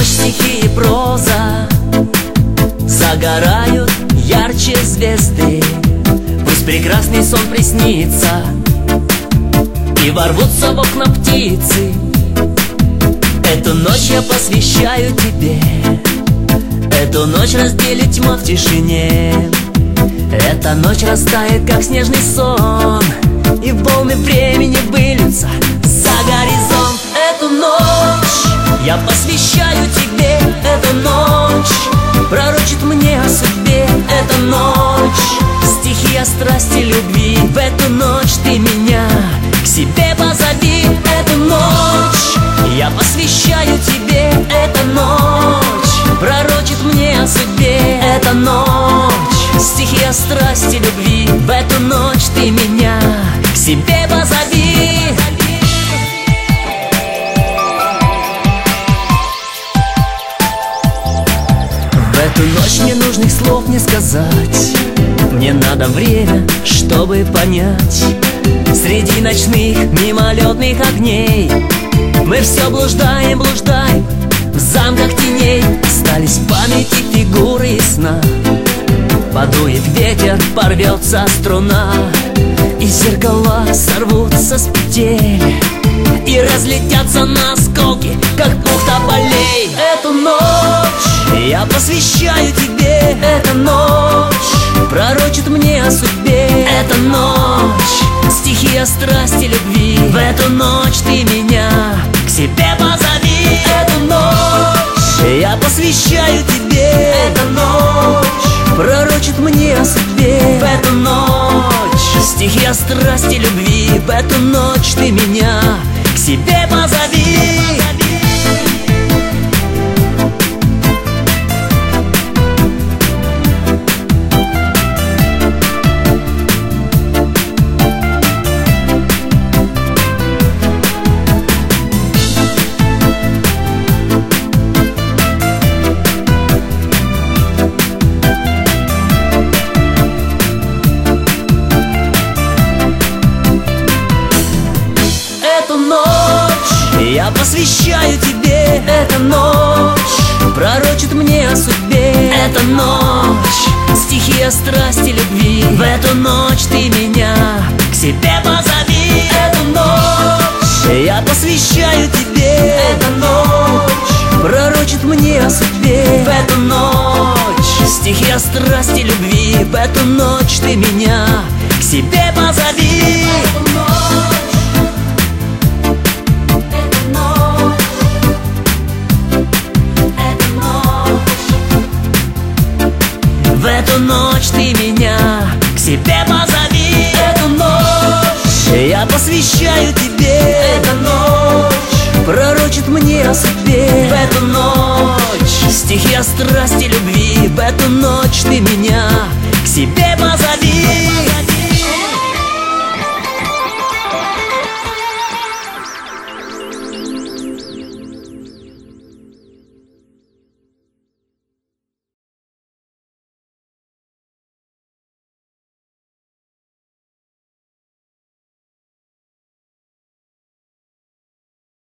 ночь стихи и проза загорают ярче звезды. Пусть прекрасный сон приснится и ворвутся в окна птицы. Эту ночь я посвящаю тебе. Эту ночь разделит тьма в тишине. Эта ночь растает, как снежный сон, и волны времени выльются за горизонт. Эту ночь я посвящаю тебе. Эта ночь пророчит мне о судьбе. Эта ночь стихи о страсти, любви. В эту ночь ты меня к себе позови. Эту ночь я посвящаю тебе. Эта ночь пророчит мне о судьбе. Эта ночь стихи о страсти, любви. В эту ночь ты меня к себе позови. В эту ночь мне нужных слов не сказать. Мне надо время, чтобы понять. Среди ночных мимолетных огней мы все блуждаем, блуждаем в замках теней. Остались в памяти фигуры и сна. Подует ветер, порвется струна, и зеркала сорвутся с петель и разлетятся на осколки, как пух тополей. Эту ночь я посвящаю тебе. Эта ночь пророчит мне о судьбе. Эта ночь стихи о страсти, любви. В эту ночь ты меня к себе позови. Эту ночь я посвящаю тебе. Эта ночь пророчит мне о судьбе. В эту ночь стихи о страсти, любви. В эту ночь ты меня к себе позови. Эту ночь я посвящаю тебе. Эта ночь пророчит мне о судьбе. Эта ночь стихи о страсти, любви. В эту ночь ты меня к себе позови. Эту ночь я посвящаю тебе. Эта ночь пророчит мне о судьбе. В эту ночь стихи о страсти, любви. В эту ночь ты меня к себе позови. В эту ночь ты меня к себе позови. Эту ночь я посвящаю тебе. Эта ночь пророчит мне о судьбе. В эту ночь стихи о страсти, любви. В эту ночь ты меня к себе позови.